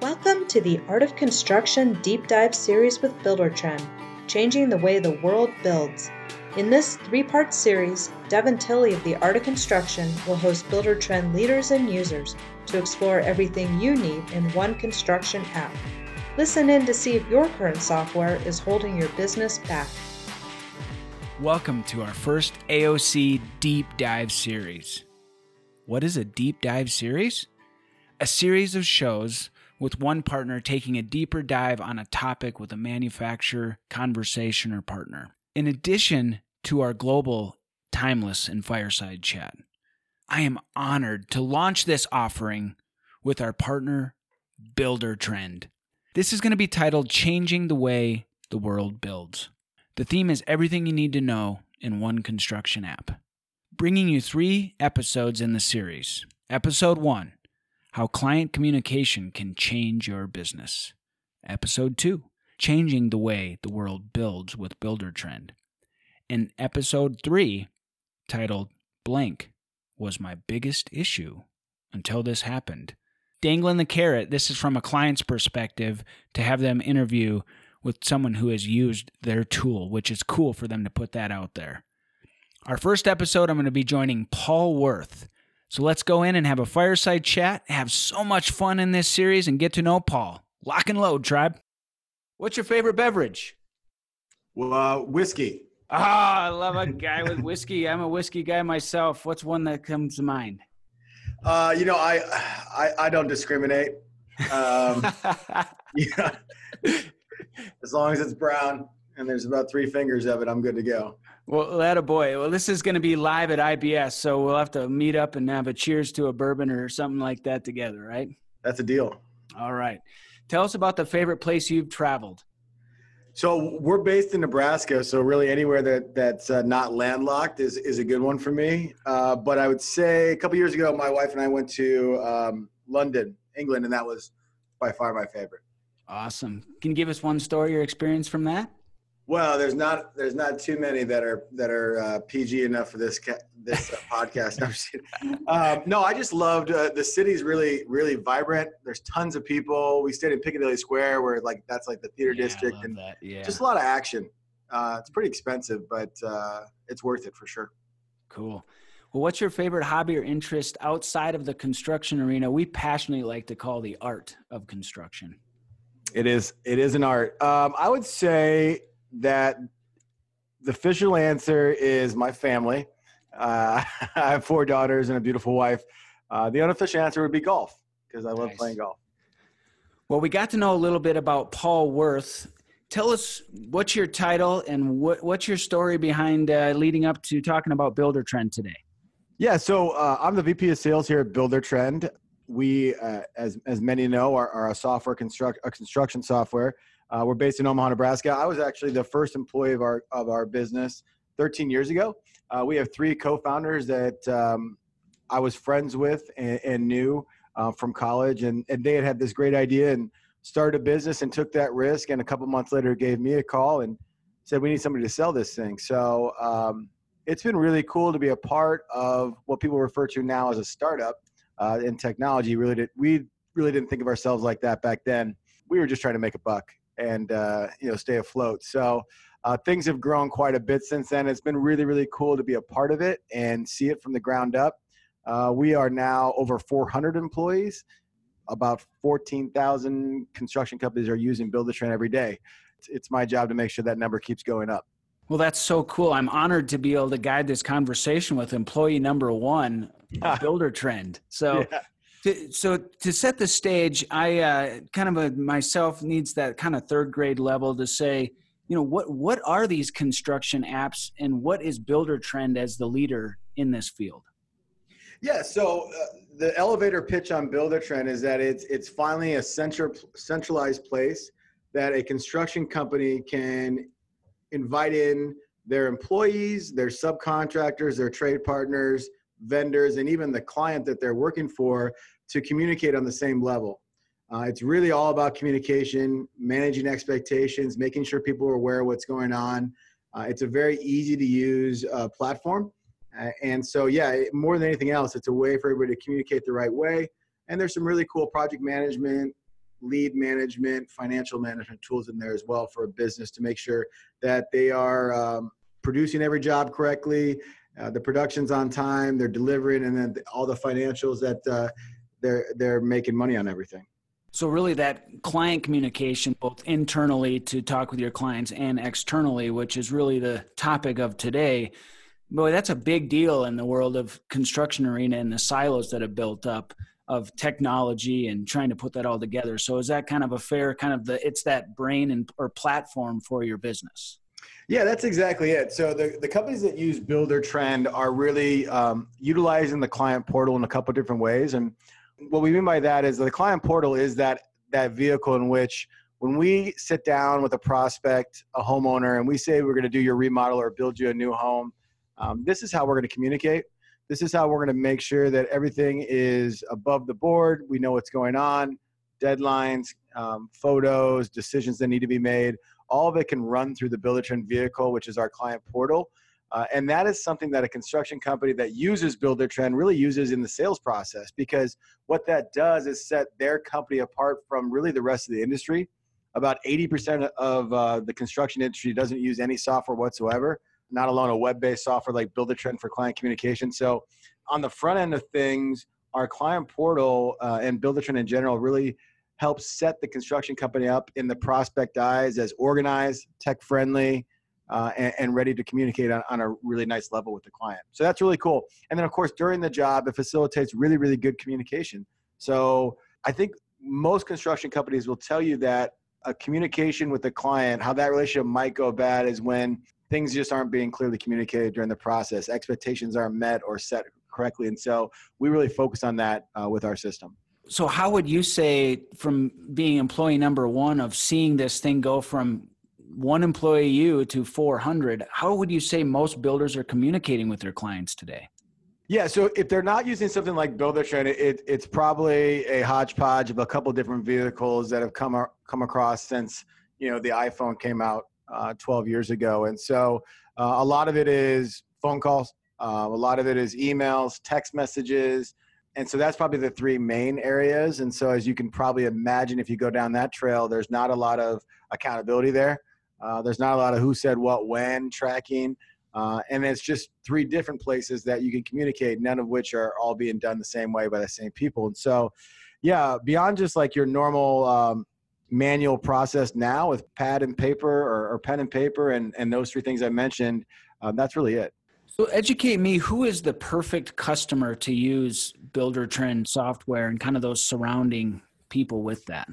Welcome to the Art of Construction Deep Dive series with Buildertrend, changing the way the world builds. In this three-part series, Devin Tilley of the Art of Construction will host Buildertrend leaders and users to explore everything you need in one construction app. Listen in to see if your current software is holding your business back. Welcome to our first AOC Deep Dive series. What is a Deep Dive series? A series of shows with one partner taking a deeper dive on a topic with a manufacturer, conversation, or partner. In addition to our global Timeless and Fireside Chat, I am honored to launch this offering with our partner, Buildertrend. This is going to be titled Changing the Way the World Builds. The theme is everything you need to know in one construction app. Bringing you 3 episodes in the series. Episode 1, How Client Communication Can Change Your Business. Episode 2, Changing the Way the World Builds with Buildertrend. And Episode 3, titled Blank Was My Biggest Issue Until This Happened. Dangling the carrot, this is from a client's perspective to have them interview with someone who has used their tool, which is cool for them to put that out there. Our first episode, I'm going to be joining Paul Worth. So let's go in and have a fireside chat, have so much fun in this series, and get to know Paul. Lock and load, tribe. What's your favorite beverage? Well, whiskey. I love a guy with whiskey. I'm a whiskey guy myself. What's one that comes to mind? I don't discriminate. As long as it's brown and there's about 3 fingers of it, I'm good to go. Well, attaboy. Well, this is going to be live at IBS, so we'll have to meet up and have a cheers to a bourbon or something like that together, right? That's a deal. All right. Tell us about the favorite place you've traveled. So we're based in Nebraska, so really anywhere that's not landlocked is a good one for me. But I would say a couple years ago, my wife and I went to London, England, and that was by far my favorite. Awesome. Can you give us one story or experience from that? Well, there's not too many that are PG enough for this podcast. No, I just loved the city's really, really vibrant. There's tons of people. We stayed in Piccadilly Square, where that's like the theater district, and just a lot of action. It's pretty expensive, but it's worth it for sure. Cool. Well, what's your favorite hobby or interest outside of the construction arena? We passionately like to call the art of construction. It is an art. I would say that the official answer is my family. I have 4 daughters and a beautiful wife. The unofficial answer would be golf, because I love playing golf. Well, we got to know a little bit about Paul Worth. Tell us what's your title and what's your story behind leading up to talking about Buildertrend today? Yeah, so I'm the VP of Sales here at Buildertrend. We, as many know, are a construction software. We're based in Omaha, Nebraska. I was actually the first employee of our business 13 years ago. We have 3 co-founders that I was friends with and knew from college, and they had this great idea and started a business and took that risk. And a couple months later, gave me a call and said, "We need somebody to sell this thing." So it's been really cool to be a part of what people refer to now as a startup in technology. We really didn't think of ourselves like that back then. We were just trying to make a buck and stay afloat. So things have grown quite a bit since then. It's been really, really cool to be a part of it and see it from the ground up. We are now over 400 employees. About 14,000 construction companies are using Buildertrend every day. It's my job to make sure that number keeps going up. Well, that's so cool. I'm honored to be able to guide this conversation with employee number 1, Buildertrend. So. Yeah. So to set the stage, I myself needs that kind of 3rd grade level to say, what are these construction apps and what is Buildertrend as the leader in this field? Yeah, so the elevator pitch on Buildertrend is that it's finally a centralized place that a construction company can invite in their employees, their subcontractors, their trade partners, vendors, and even the client that they're working for to communicate on the same level. It's really all about communication, managing expectations, making sure people are aware of what's going on. It's a very easy to use platform. And so, more than anything else, it's a way for everybody to communicate the right way. And there's some really cool project management lead management, financial management tools in there as well for a business to make sure that they are producing every job correctly, the production's on time, they're delivering, and then all the financials that they're making money on everything. So really that client communication, both internally to talk with your clients and externally, which is really the topic of today, boy, that's a big deal in the world of construction arena and the silos that have built up of technology and trying to put that all together. So is that kind of a fair it's that brain or platform for your business? Yeah, that's exactly it. So the companies that use Buildertrend are really utilizing the client portal in a couple of different ways. And what we mean by that is the client portal is that vehicle in which when we sit down with a prospect, a homeowner, and we say we're going to do your remodel or build you a new home, this is how we're going to communicate. This is how we're going to make sure that everything is above the board. We know what's going on, deadlines, photos, decisions that need to be made. All of it can run through the Buildertrend vehicle, which is our client portal. And that is something that a construction company that uses Buildertrend really uses in the sales process, because what that does is set their company apart from really the rest of the industry. About 80% of the construction industry doesn't use any software whatsoever, not alone a web-based software like Buildertrend for client communication. So on the front end of things, our client portal and Buildertrend in general really helps set the construction company up in the prospect eyes as organized, tech-friendly, and ready to communicate on a really nice level with the client. So that's really cool. And then, of course, during the job, it facilitates really, really good communication. So I think most construction companies will tell you that a communication with the client, how that relationship might go bad is when things just aren't being clearly communicated during the process. Expectations aren't met or set correctly. And so we really focus on that with our system. So how would you say, from being employee number one, of seeing this thing go from one employee to 400, how would you say most builders are communicating with their clients today? Yeah, so if they're not using something like Buildertrend, it's probably a hodgepodge of a couple of different vehicles that have come across since the iPhone came out 12 years ago. And so a lot of it is phone calls, a lot of it is emails, text messages. And so that's probably the three main areas. And so as you can probably imagine, if you go down that trail, there's not a lot of accountability there. There's not a lot of who said what, when tracking. And it's just three different places that you can communicate, none of which are all being done the same way by the same people. And so, yeah, beyond just like your normal manual process now with pad and paper or pen and paper and those three things I mentioned, that's really it. So educate me, who is the perfect customer to use Buildertrend software and kind of those surrounding people with that?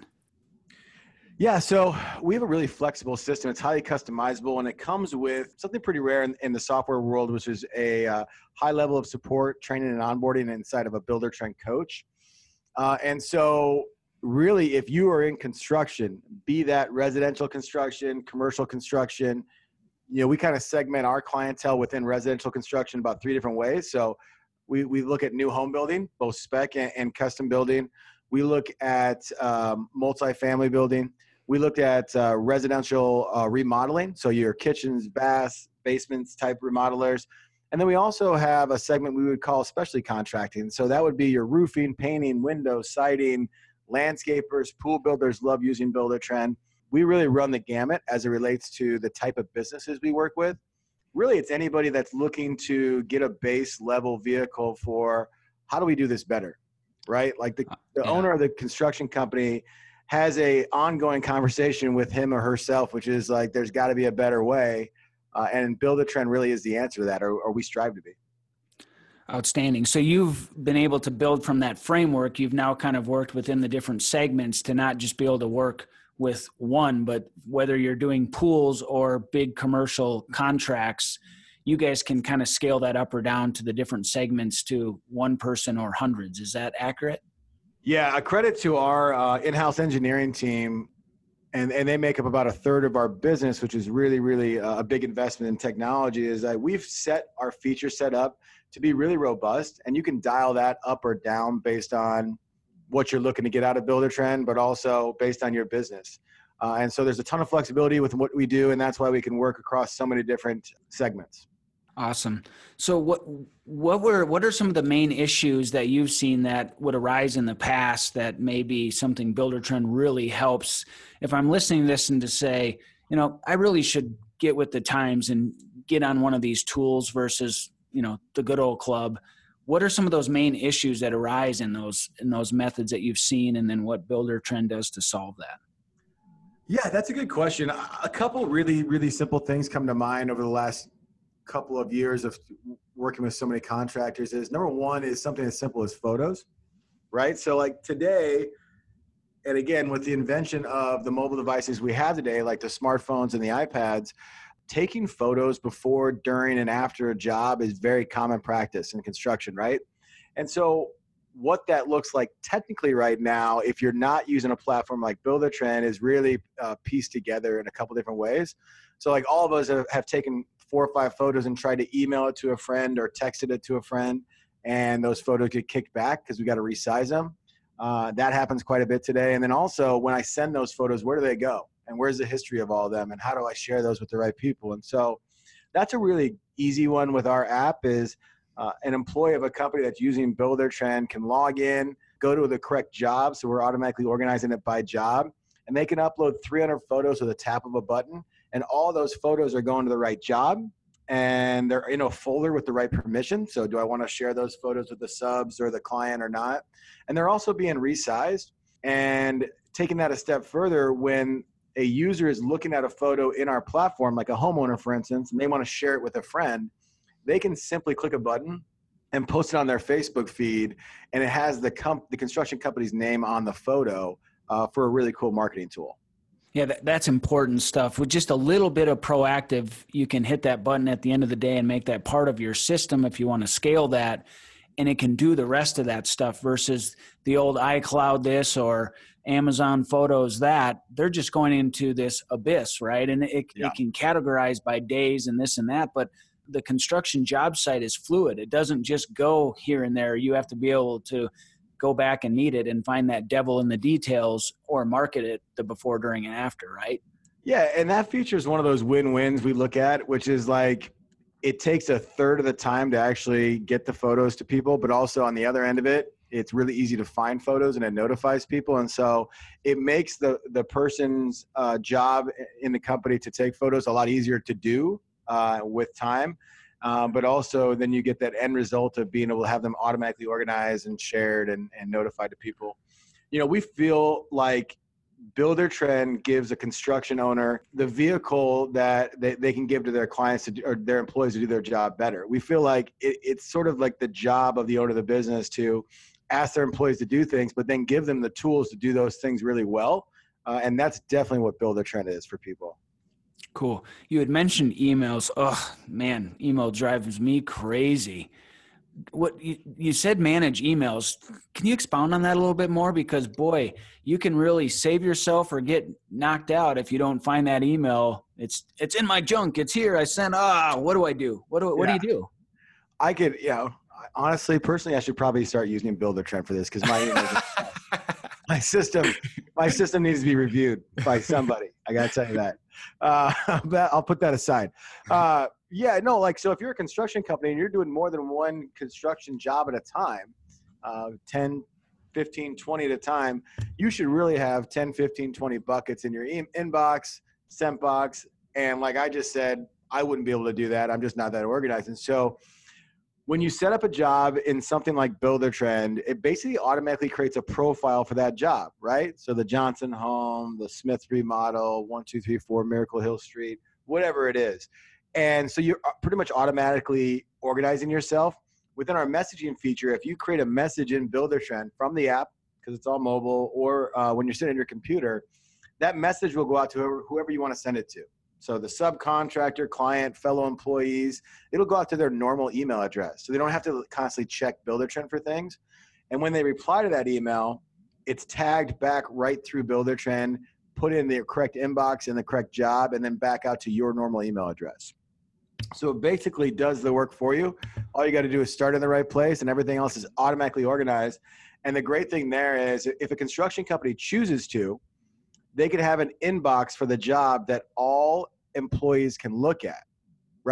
Yeah, so we have a really flexible system. It's highly customizable, and it comes with something pretty rare in the software world, which is a high level of support, training, and onboarding inside of a Buildertrend coach. And so really, if you are in construction, be that residential construction, commercial construction, we kind of segment our clientele within residential construction about three different ways. So we look at new home building, both spec and custom building. We look at multifamily building. We looked at residential remodeling, so your kitchens, baths, basements type remodelers. And then we also have a segment we would call specialty contracting. So that would be your roofing, painting, windows, siding, landscapers, pool builders love using Buildertrend. We really run the gamut as it relates to the type of businesses we work with. Really, it's anybody that's looking to get a base level vehicle for how do we do this better, right? Like the owner of the construction company has a ongoing conversation with him or herself, which is like, there's got to be a better way. And Buildertrend really is the answer to that, or we strive to be. Outstanding. So you've been able to build from that framework. You've now kind of worked within the different segments to not just be able to work with one, but whether you're doing pools or big commercial contracts, you guys can kind of scale that up or down to the different segments to one person or hundreds. Is that accurate? Yeah, a credit to our in-house engineering team, and they make up about a third of our business, which is really, really a big investment in technology, is that we've set our feature set up to be really robust, and you can dial that up or down based on what you're looking to get out of Buildertrend, but also based on your business. And so there's a ton of flexibility with what we do, and that's why we can work across so many different segments. Awesome. So what are some of the main issues that you've seen that would arise in the past that maybe something Buildertrend really helps? If I'm listening to this and to say, I really should get with the times and get on one of these tools versus, the good old club. What are some of those main issues that arise in those methods that you've seen, and then what Buildertrend does to solve that? Yeah, that's a good question. A couple really, really simple things come to mind over the last couple of years of working with so many contractors is, number one is something as simple as photos, right? So like today, and again, with the invention of the mobile devices we have today, like the smartphones and the iPads, taking photos before, during, and after a job is very common practice in construction, right? And so what that looks like technically right now, if you're not using a platform like Buildertrend, is really pieced together in a couple different ways. So like all of us have taken 4 or 5 photos and tried to email it to a friend or texted it to a friend, and those photos get kicked back because we got to resize them. That happens quite a bit today. And then also when I send those photos, where do they go? And where's the history of all of them? And how do I share those with the right people? And so that's a really easy one with our app is an employee of a company that's using Buildertrend can log in, go to the correct job. So we're automatically organizing it by job, and they can upload 300 photos with a tap of a button. And all those photos are going to the right job, and they're in a folder with the right permission. So do I want to share those photos with the subs or the client or not? And they're also being resized. And taking that a step further, when a user is looking at a photo in our platform, like a homeowner, for instance, and they want to share it with a friend, they can simply click a button and post it on their Facebook feed, and it has the construction company's name on the photo for a really cool marketing tool. Yeah, that's important stuff. With just a little bit of proactive, you can hit that button at the end of the day and make that part of your system if you want to scale that, and it can do the rest of that stuff versus the old iCloud this or Amazon Photos that. They're just going into this abyss, right? And it can categorize by days and this and that, but the construction job site is fluid. It doesn't just go here and there. You have to be able to go back and need it and find that devil in the details or market it the before, during, and after, right? Yeah, and that feature is one of those win-wins we look at, which is like it takes a third of the time to actually get the photos to people, but also on the other end of it, it's really easy to find photos and it notifies people. And so it makes the person's job in the company to take photos a lot easier to do with time. But also then you get that end result of being able to have them automatically organized and shared and notified to people. We feel like Buildertrend gives a construction owner the vehicle that they can give to their clients or their employees to do their job better. We feel like it's sort of like the job of the owner of the business to ask their employees to do things, but then give them the tools to do those things really well. And that's definitely what Buildertrend is for people. Cool. You had mentioned emails. Oh man, email drives me crazy. What you said, manage emails. Can you expound on that a little bit more? Because boy, you can really save yourself or get knocked out if you don't find that email. It's in my junk. It's here. I sent. What do I do? What do you do? I could, honestly, personally, I should probably start using Buildertrend for this because my system needs to be reviewed by somebody. I got to tell you that. But I'll put that aside. So if you're a construction company and you're doing more than one construction job at a time, 10, 15, 20 at a time, you should really have 10, 15, 20 buckets in your inbox, sent box. And like I just said, I wouldn't be able to do that. I'm just not that organized. And so when you set up a job in something like Buildertrend, it basically automatically creates a profile for that job, right? So the Johnson home, the Smith remodel, 1234 Miracle Hill Street, whatever it is. And so you're pretty much automatically organizing yourself. Within our messaging feature, if you create a message in Buildertrend from the app, because it's all mobile, or when you're sitting on your computer, that message will go out to whoever you want to send it to. So the subcontractor, client, fellow employees, it'll go out to their normal email address. So they don't have to constantly check Buildertrend for things. And when they reply to that email, it's tagged back right through Buildertrend, put in the correct inbox and the correct job, and then back out to your normal email address. So it basically does the work for you. All you got to do is start in the right place, and everything else is automatically organized. And the great thing there is if a construction company chooses to, they could have an inbox for the job that all employees can look at, right?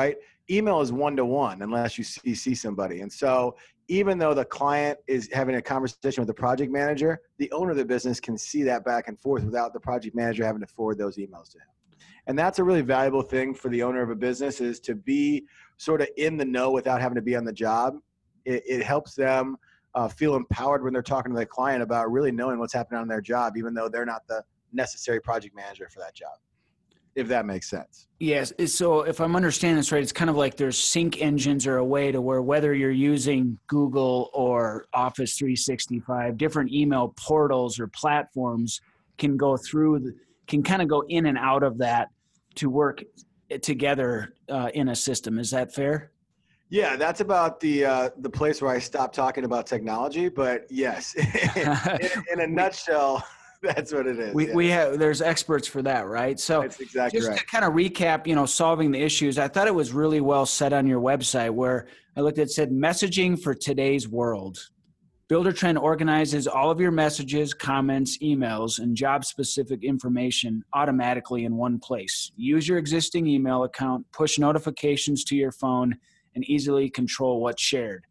email is one-to-one unless you see somebody. And so even though the client is having a conversation with the project manager, the owner of the business can see that back and forth without the project manager having to forward those emails to him. And that's a really valuable thing for the owner of a business, is to be sort of in the know without having to be on the job. It helps them feel empowered when they're talking to their client about really knowing what's happening on their job, even though they're not the necessary project manager for that job, if that makes sense. Yes. So if I'm understanding this right, it's kind of like there's sync engines, or a way to where whether you're using Google or Office 365, different email portals or platforms can go through, can kind of go in and out of that to work together in a system. Is that fair? Yeah, that's about the place where I stopped talking about technology. But yes, in a nutshell, that's what it is. We have, there's experts for that, right? So that's exactly just right. to kind of recap, solving the issues, I thought it was really well said on your website, where I looked at it, said messaging for today's world. Buildertrend organizes all of your messages, comments, emails, and job-specific information automatically in one place. Use your existing email account, push notifications to your phone, and easily control what's shared.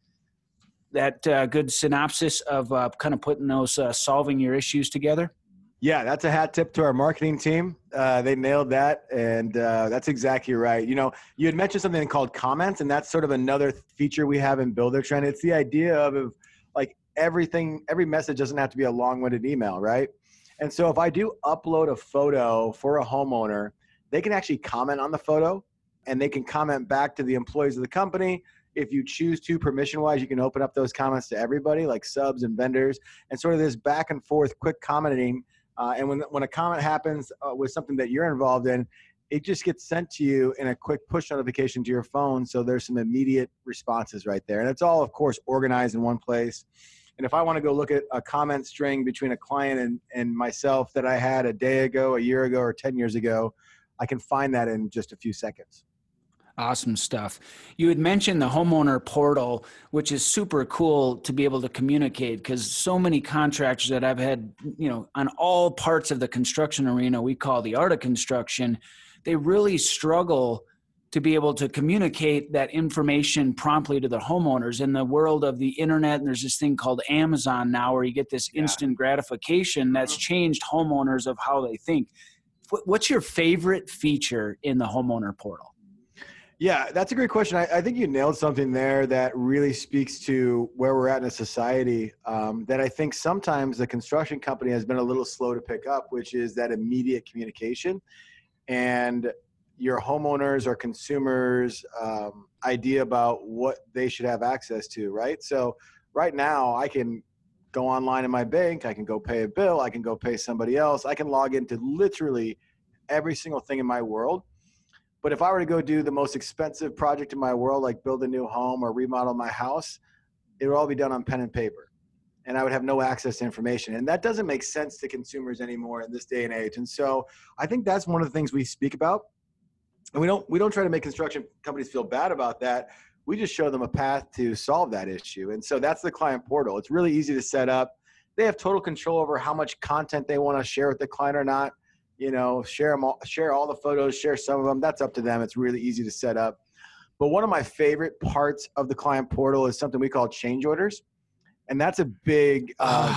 That good synopsis of kind of putting those solving your issues together? Yeah, that's a hat tip to our marketing team. They nailed that, and that's exactly right. You had mentioned something called comments, and that's sort of another feature we have in Buildertrend. It's the idea of like every message doesn't have to be a long-winded email, right? And so if I do upload a photo for a homeowner, they can actually comment on the photo, and they can comment back to the employees of the company. If you choose to, permission-wise, you can open up those comments to everybody, like subs and vendors, and sort of this back and forth quick commenting. And when a comment happens with something that you're involved in, it just gets sent to you in a quick push notification to your phone. So there's some immediate responses right there. And it's all, of course, organized in one place. And if I want to go look at a comment string between a client and myself that I had a day ago, a year ago, or 10 years ago, I can find that in just a few seconds. Awesome stuff. You had mentioned the homeowner portal, which is super cool to be able to communicate, because so many contractors that I've had, on all parts of the construction arena, we call the art of construction, they really struggle to be able to communicate that information promptly to the homeowners. In the world of the internet, and there's this thing called Amazon now, where you get this instant gratification that's changed homeowners of how they think. What's your favorite feature in the homeowner portal? Yeah, that's a great question. I think you nailed something there that really speaks to where we're at in a society that I think sometimes the construction company has been a little slow to pick up, which is that immediate communication and your homeowners or consumers' idea about what they should have access to, right? So right now I can go online in my bank, I can go pay a bill, I can go pay somebody else, I can log into literally every single thing in my world. But if I were to go do the most expensive project in my world, like build a new home or remodel my house, it would all be done on pen and paper. And I would have no access to information. And that doesn't make sense to consumers anymore in this day and age. And so I think that's one of the things we speak about. And we don't try to make construction companies feel bad about that. We just show them a path to solve that issue. And so that's the client portal. It's really easy to set up. They have total control over how much content they want to share with the client or not. Share all the photos, share some of them. That's up to them. It's really easy to set up. But one of my favorite parts of the client portal is something we call change orders. And that's a big,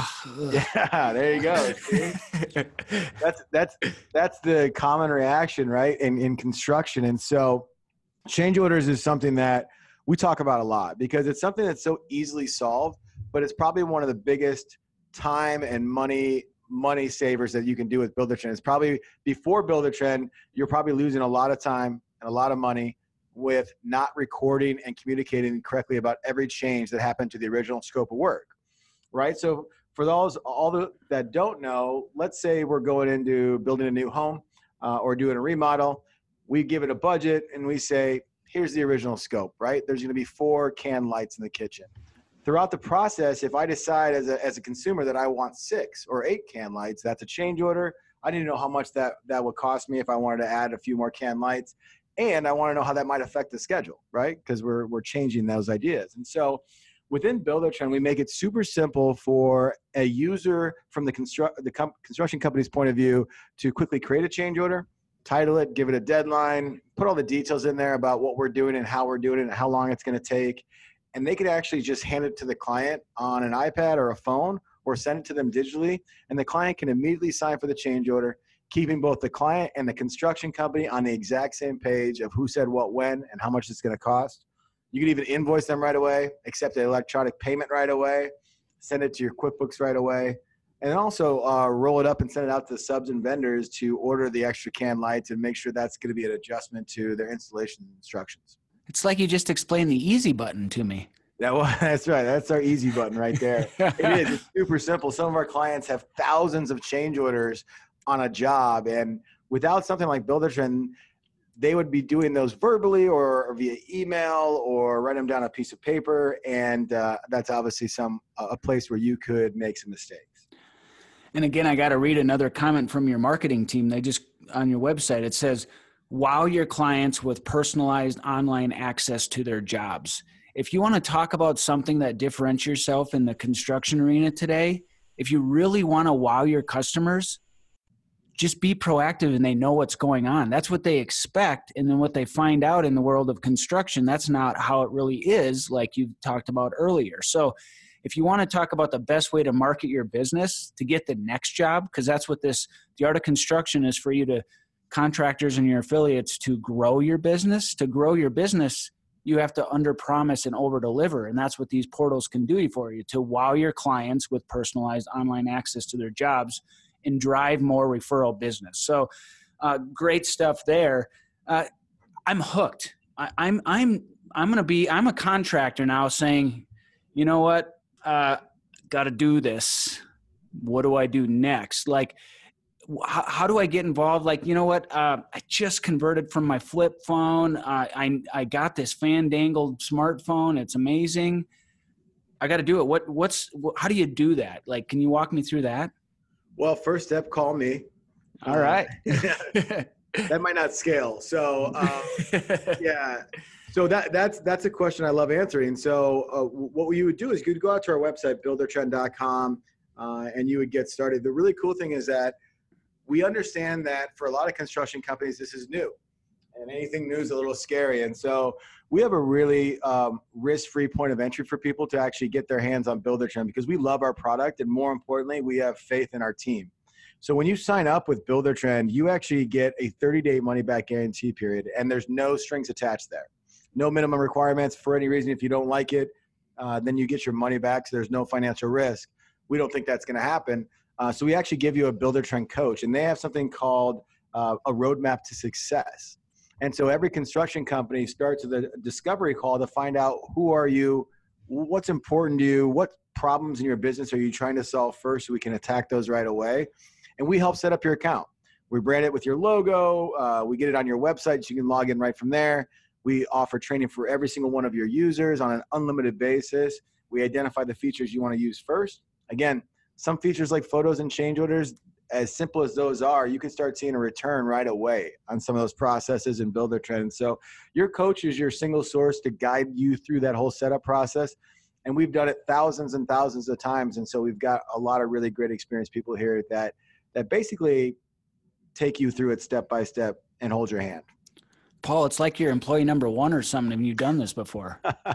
yeah, there you go. That's the common reaction, right? In construction. And so change orders is something that we talk about a lot because it's something that's so easily solved, but it's probably one of the biggest time and money savers that you can do with Buildertrend. It's probably before Buildertrend, you're probably losing a lot of time and a lot of money with not recording and communicating correctly about every change that happened to the original scope of work, right? So for that don't know, let's say we're going into building a new home or doing a remodel. We give it a budget and we say, here's the original scope, right? There's going to be 4 can lights in the kitchen. Throughout the process, if I decide as a consumer that I want 6 or 8 can lights, that's a change order. I need to know how much that would cost me if I wanted to add a few more can lights. And I want to know how that might affect the schedule, right? Because we're changing those ideas. And so within Buildertrend, we make it super simple for a user from the construction company's point of view to quickly create a change order title it, give it a deadline, put all the details in there about what we're doing and how we're doing it and how long it's going to take. And they could actually just hand it to the client on an iPad or a phone or send it to them digitally. And the client can immediately sign for the change order, keeping both the client and the construction company on the exact same page of who said what, when, and how much it's going to cost. You can even invoice them right away, accept an electronic payment right away, send it to your QuickBooks right away, and then also roll it up and send it out to the subs and vendors to order the extra can lights and make sure that's going to be an adjustment to their installation instructions. It's like you just explained the easy button to me. That's right. That's our easy button right there. It is. It's super simple. Some of our clients have thousands of change orders on a job, and without something like Buildertrend, they would be doing those verbally or via email or write them down on a piece of paper, and that's obviously a place where you could make some mistakes. And again, I got to read another comment from your marketing team. They just, on your website, it says, wow your clients with personalized online access to their jobs. If you want to talk about something that differentiates yourself in the construction arena today, if you really want to wow your customers, just be proactive and they know what's going on. That's what they expect. And then what they find out in the world of construction, that's not how it really is, like you talked about earlier. So if you want to talk about the best way to market your business to get the next job, because that's what the art of construction is for you to contractors and your affiliates to grow your business. To grow your business, you have to under-promise and over-deliver, and that's what these portals can do for you, to wow your clients with personalized online access to their jobs and drive more referral business. So great stuff there. I'm hooked. I'm a contractor now saying, you know what, got to do this. What do I do next? Like, how do I get involved? Like, you know what? I just converted from my flip phone. I got this Fandangled smartphone. It's amazing. I got to do it. How do you do that? Like, can you walk me through that? Well, first step, call me. All right. That might not scale. So, yeah. So that's a question I love answering. So what you would do is you'd go out to our website, buildertrend.com, and you would get started. The really cool thing is that we understand that for a lot of construction companies, this is new, and anything new is a little scary. And so we have a really risk-free point of entry for people to actually get their hands on Buildertrend, because we love our product, and more importantly, we have faith in our team. So when you sign up with Buildertrend, you actually get a 30-day money-back guarantee period, and there's no strings attached there. No minimum requirements for any reason. If you don't like it, then you get your money back, so there's no financial risk. We don't think that's going to happen. So we actually give you a Buildertrend coach, and they have something called a roadmap to success. And so every construction company starts with a discovery call to find out who are you, what's important to you, what problems in your business are you trying to solve first, so we can attack those right away. And we help set up your account. We brand it with your logo. We get it on your website, so you can log in right from there. We offer training for every single one of your users on an unlimited basis. We identify the features you want to use first. Again, some features like photos and change orders, as simple as those are, you can start seeing a return right away on some of those processes and Buildertrend. So your coach is your single source to guide you through that whole setup process. And we've done it thousands and thousands of times. And so we've got a lot of really great experienced people here that basically take you through it step by step and hold your hand. Paul, it's like you're employee number one or something. Have you done this before?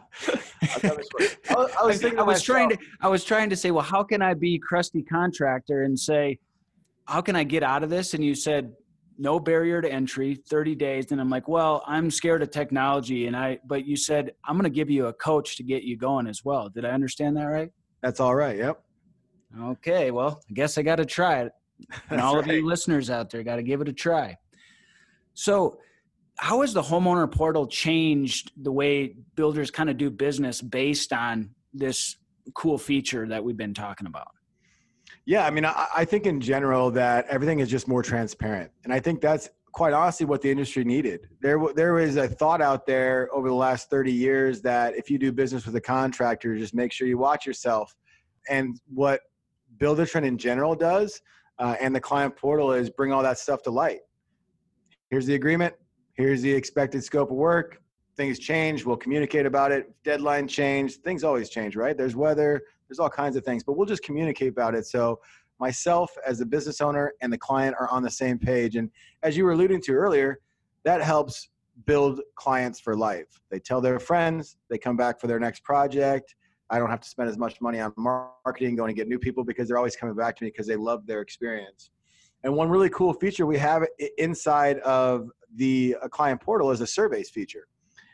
I was trying to say, well, how can I be crusty contractor and say, how can I get out of this? And you said, no barrier to entry, 30 days. And I'm like, well, I'm scared of technology. But you said, I'm going to give you a coach to get you going as well. Did I understand that right? That's all right. Yep. Okay. Well, I guess I got to try it. And all of you listeners out there got to give it a try. So how has the homeowner portal changed the way builders kind of do business based on this cool feature that we've been talking about? Yeah, I mean, I think in general that everything is just more transparent. And I think that's quite honestly what the industry needed. There was a thought out there over the last 30 years that if you do business with a contractor, just make sure you watch yourself. And what Buildertrend in general does, and the client portal, is bring all that stuff to light. Here's the agreement. Here's the expected scope of work. Things change. We'll communicate about it. Deadline change. Things always change, right? There's weather. There's all kinds of things, but we'll just communicate about it. So myself as the business owner and the client are on the same page. And as you were alluding to earlier, that helps build clients for life. They tell their friends, they come back for their next project. I don't have to spend as much money on marketing, going to get new people, because they're always coming back to me because they love their experience. And one really cool feature we have inside of the client portal is a surveys feature.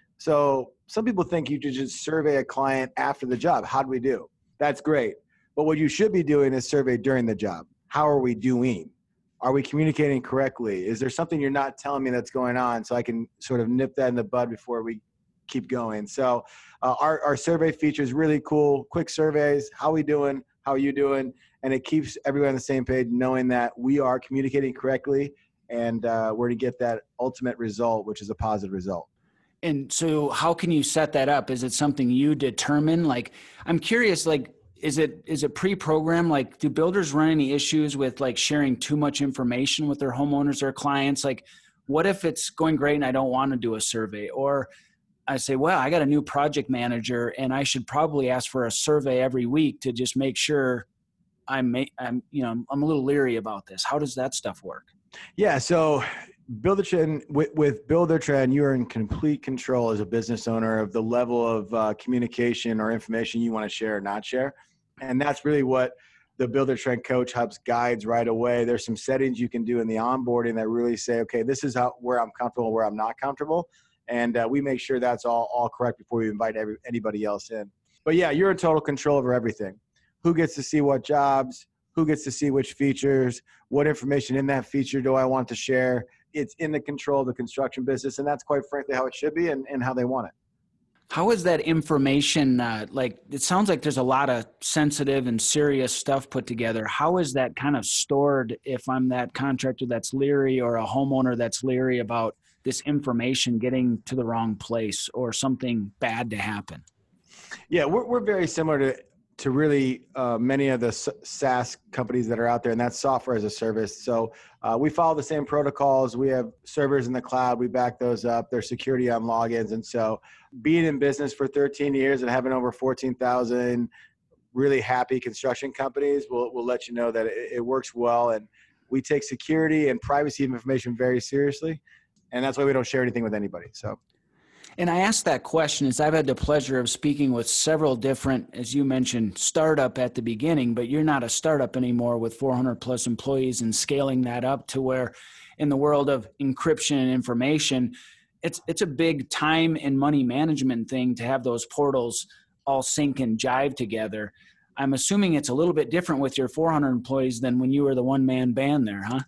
So some people think you should just survey a client after the job. How do we do? That's great. But what you should be doing is survey during the job. How are we doing? Are we communicating correctly? Is there something you're not telling me that's going on, so I can sort of nip that in the bud before we keep going? So our survey feature is really cool. Quick surveys. How are we doing? How are you doing? And it keeps everyone on the same page, knowing that we are communicating correctly, and we're to get that ultimate result, which is a positive result. And so how can you set that up? Is it something you determine? Like, I'm curious, like, is it pre-programmed? Like, do builders run any issues with like sharing too much information with their homeowners or clients? Like, what if it's going great and I don't want to do a survey? Or I say, well, I got a new project manager and I should probably ask for a survey every week to just make sure I'm a little leery about this. How does that stuff work? Yeah. So Buildertrend, with Buildertrend, you are in complete control as a business owner of the level of communication or information you want to share or not share. And that's really what the Buildertrend Coach helps guides right away. There's some settings you can do in the onboarding that really say, okay, this is where I'm comfortable, where I'm not comfortable. And we make sure that's all correct before we invite anybody else in. But yeah, you're in total control over everything. Who gets to see what jobs, who gets to see which features, what information in that feature do I want to share. It's in the control of the construction business, and that's quite frankly how it should be and how they want it. How is that information, it sounds like there's a lot of sensitive and serious stuff put together. How is that kind of stored if I'm that contractor that's leery or a homeowner that's leery about this information getting to the wrong place or something bad to happen? Yeah, we're very similar to really many of the SaaS companies that are out there, and that's software as a service. So we follow the same protocols. We have servers in the cloud. We back those up. There's security on logins. And so being in business for 13 years and having over 14,000 really happy construction companies will let you know that it works well. And we take security and privacy of information very seriously. And that's why we don't share anything with anybody. So. And I asked that question as I've had the pleasure of speaking with several different, as you mentioned, startup at the beginning, but you're not a startup anymore with 400 plus employees and scaling that up to where in the world of encryption and information, it's a big time and money management thing to have those portals all sync and jive together. I'm assuming it's a little bit different with your 400 employees than when you were the one-man band there, huh?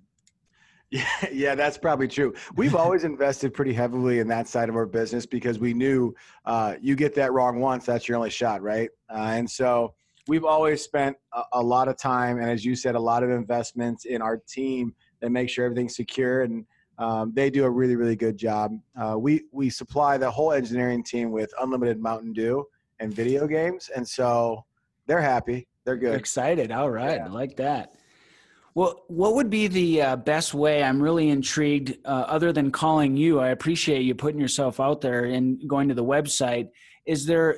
Yeah, that's probably true. We've always invested pretty heavily in that side of our business because we knew you get that wrong once, that's your only shot, right? And so we've always spent a lot of time and, as you said, a lot of investments in our team that make sure everything's secure, and they do a really, really good job. We supply the whole engineering team with unlimited Mountain Dew and video games, and so they're happy. They're good. They're excited. All right. Yeah. I like that. Well, what would be the best way? I'm really intrigued, other than calling you. I appreciate you putting yourself out there and going to the website. Is there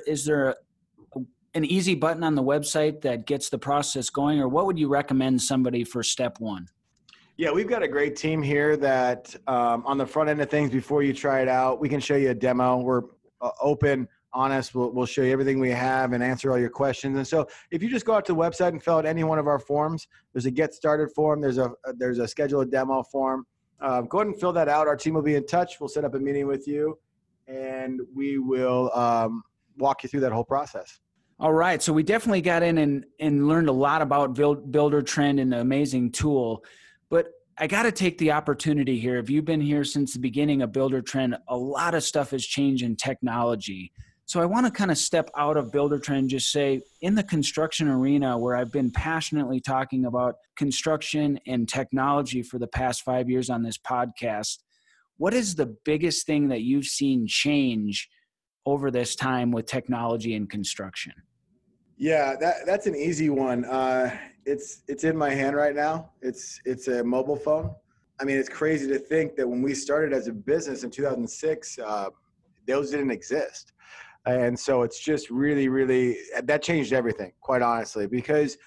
an easy button on the website that gets the process going, or what would you recommend somebody for step one? Yeah, we've got a great team here that on the front end of things, before you try it out, we can show you a demo. We're open, honest. We'll show you everything we have and answer all your questions. And so if you just go out to the website and fill out any one of our forms, there's a get started form. There's a schedule a demo form. Go ahead and fill that out. Our team will be in touch. We'll set up a meeting with you, and we will walk you through that whole process. All right. So we definitely got in and learned a lot about Buildertrend, an amazing tool. But I got to take the opportunity here. If you've been here since the beginning of Buildertrend, a lot of stuff has changed in technology. So I want to kind of step out of Buildertrend and just say, in the construction arena where I've been passionately talking about construction and technology for the past 5 years on this podcast, what is the biggest thing that you've seen change over this time with technology and construction? Yeah, that's an easy one. It's in my hand right now. It's a mobile phone. I mean, it's crazy to think that when we started as a business in 2006, those didn't exist. And so it's just really, really, that changed everything, quite honestly, because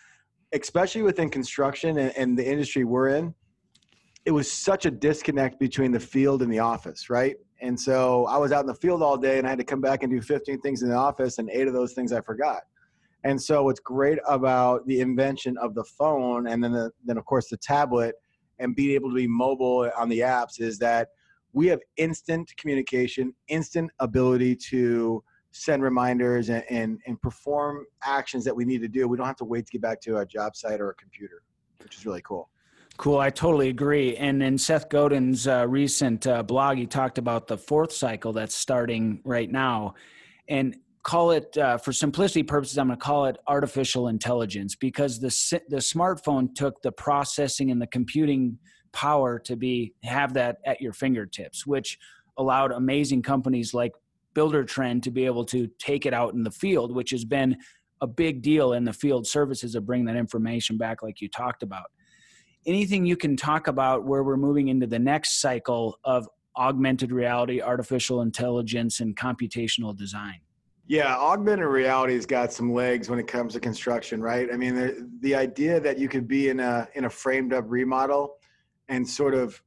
especially within construction and the industry we're in, it was such a disconnect between the field and the office, right? And so I was out in the field all day and I had to come back and do 15 things in the office, and 8 of those things I forgot. And so what's great about the invention of the phone and then of course the tablet and being able to be mobile on the apps is that we have instant communication, instant ability to send reminders and perform actions that we need to do. We don't have to wait to get back to a job site or a computer, which is really cool. Cool. I totally agree. And in Seth Godin's recent blog, he talked about the 4th cycle that's starting right now, and call it, for simplicity purposes, I'm going to call it artificial intelligence, because the smartphone took the processing and the computing power to have that at your fingertips, which allowed amazing companies like Buildertrend to be able to take it out in the field, which has been a big deal in the field services of bringing that information back like you talked about. Anything you can talk about where we're moving into the next cycle of augmented reality, artificial intelligence, and computational design? Yeah, augmented reality has got some legs when it comes to construction, right? I mean, the idea that you could be in a framed up remodel and sort of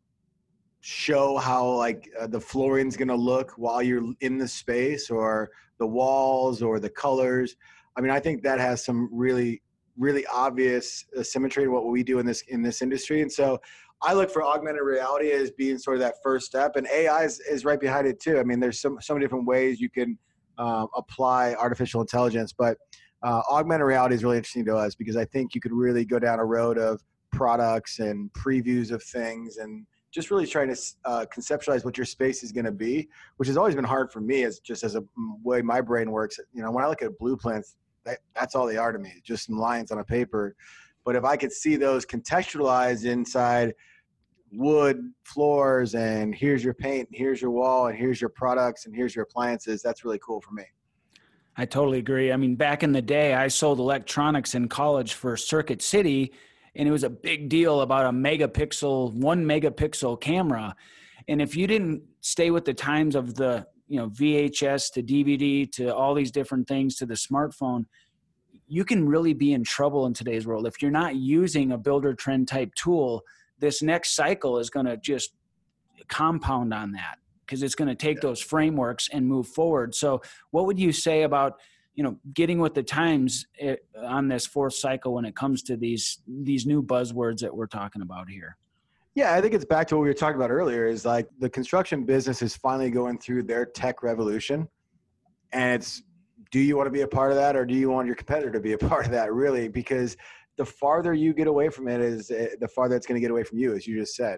show how the flooring's going to look while you're in the space, or the walls or the colors. I mean, I think that has some really, really obvious symmetry to what we do in this industry. And so I look for augmented reality as being sort of that first step, and AI is right behind it too. I mean, there's so many different ways you can apply artificial intelligence, but augmented reality is really interesting to us because I think you could really go down a road of products and previews of things and just really trying to conceptualize what your space is going to be, which has always been hard for me as a way my brain works. You know, when I look at blueprints, that's all they are to me, just some lines on a paper. But if I could see those contextualized inside wood floors, and here's your paint, and here's your wall, and here's your products, and here's your appliances, that's really cool for me. I totally agree. I mean, back in the day, I sold electronics in college for Circuit City, and it was a big deal about one megapixel camera. And if you didn't stay with the times of the, VHS to DVD to all these different things to the smartphone, you can really be in trouble in today's world. If you're not using a Buildertrend type tool, this next cycle is going to just compound on that, because it's going to take those frameworks and move forward. So what would you say about, getting with the times on this 4th cycle when it comes to these new buzzwords that we're talking about here? Yeah, I think it's back to what we were talking about earlier, is like the construction business is finally going through their tech revolution. And it's, do you want to be a part of that, or do you want your competitor to be a part of that, really? Because the farther you get away from it is the farther it's going to get away from you, as you just said.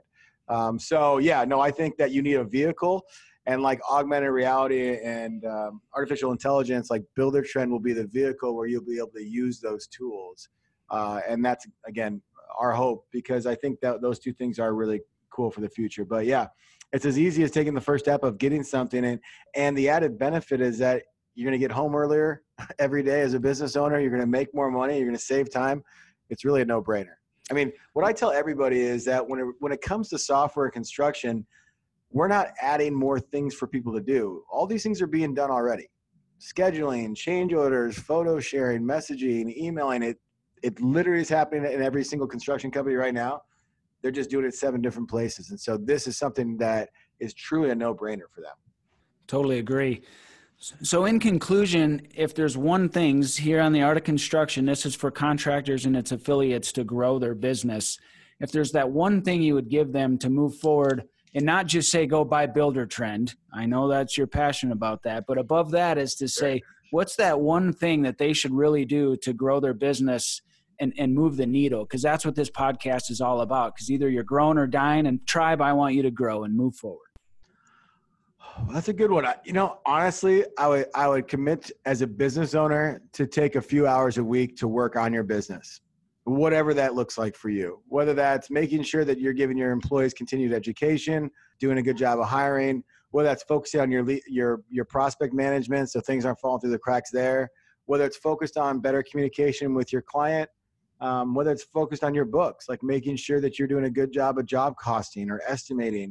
I think that you need a vehicle, and like augmented reality and artificial intelligence, like Buildertrend will be the vehicle where you'll be able to use those tools. And that's, again, our hope, because I think that those two things are really cool for the future. But yeah, it's as easy as taking the first step of getting something. And the added benefit is that you're going to get home earlier every day as a business owner. You're going to make more money. You're going to save time. It's really a no-brainer. I mean, what I tell everybody is that when it comes to software construction, we're not adding more things for people to do. All these things are being done already. Scheduling, change orders, photo sharing, messaging, emailing. It literally is happening in every single construction company right now. They're just doing it 7 different places. And so this is something that is truly a no-brainer for them. Totally agree. So in conclusion, if there's one thing here on the Art of Construction, this is for contractors and its affiliates to grow their business. If there's that one thing you would give them to move forward and not just say, go buy Buildertrend. I know that's your passion about that, but above that is to say, what's that one thing that they should really do to grow their business and move the needle? Because that's what this podcast is all about. Because either you're growing or dying, and Tribe, I want you to grow and move forward. That's a good one. Honestly, I would commit as a business owner to take a few hours a week to work on your business, whatever that looks like for you. Whether that's making sure that you're giving your employees continued education, doing a good job of hiring, whether that's focusing on your prospect management so things aren't falling through the cracks there, whether it's focused on better communication with your client, whether it's focused on your books, like making sure that you're doing a good job of job costing or estimating.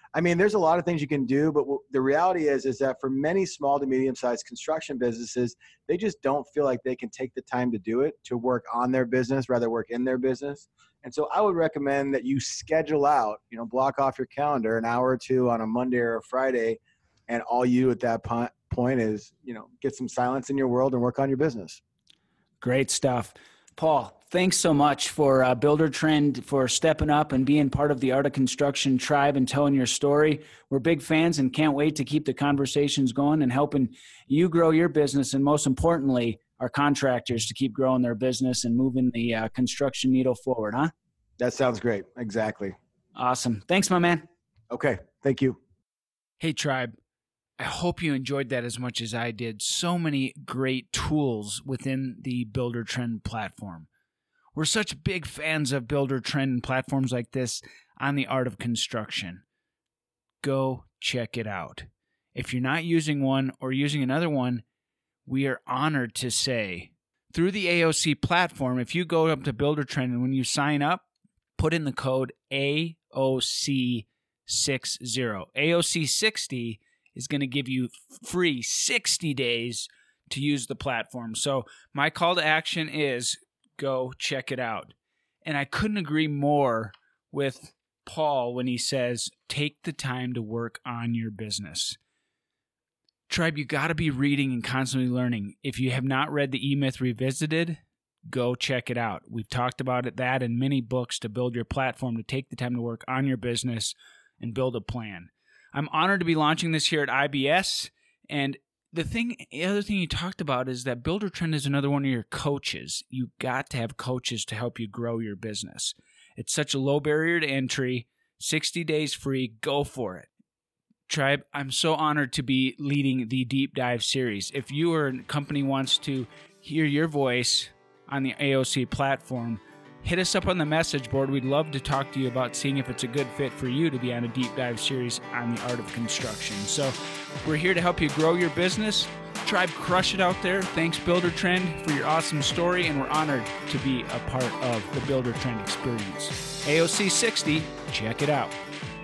I mean, there's a lot of things you can do, but the reality is that for many small to medium-sized construction businesses, they just don't feel like they can take the time to do it, to work on their business, rather work in their business. And so I would recommend that you schedule out, block off your calendar an hour or two on a Monday or a Friday, and all you do at that point is, get some silence in your world and work on your business. Great stuff. Paul, thanks so much for Builder Trend, for stepping up and being part of the Art of Construction tribe and telling your story. We're big fans and can't wait to keep the conversations going and helping you grow your business, and most importantly, our contractors to keep growing their business and moving the construction needle forward, huh? That sounds great. Exactly. Awesome. Thanks, my man. Okay. Thank you. Hey, tribe. I hope you enjoyed that as much as I did. So many great tools within the Builder Trend platform. We're such big fans of Builder Trend and platforms like this on the Art of Construction. Go check it out. If you're not using one or using another one, we are honored to say, through the AOC platform, if you go up to Builder Trend and when you sign up, put in the code AOC60. AOC60 is going to give you free 60 days to use the platform. So my call to action is go check it out. And I couldn't agree more with Paul when he says, take the time to work on your business. Tribe, you got to be reading and constantly learning. If you have not read the E-Myth Revisited, go check it out. We've talked about that in many books to build your platform, to take the time to work on your business and build a plan. I'm honored to be launching this here at IBS. And the other thing you talked about is that Builder Trend is another one of your coaches. You got to have coaches to help you grow your business. It's such a low barrier to entry, 60 days free. Go for it. Tribe, I'm so honored to be leading the Deep Dive series. If you or a company wants to hear your voice on the AOC platform, hit us up on the message board. We'd love to talk to you about seeing if it's a good fit for you to be on a deep dive series on the Art of Construction. So we're here to help you grow your business. Tribe, crush it out there. Thanks, Builder Trend, for your awesome story, and we're honored to be a part of the Builder Trend experience. AOC 60, check it out.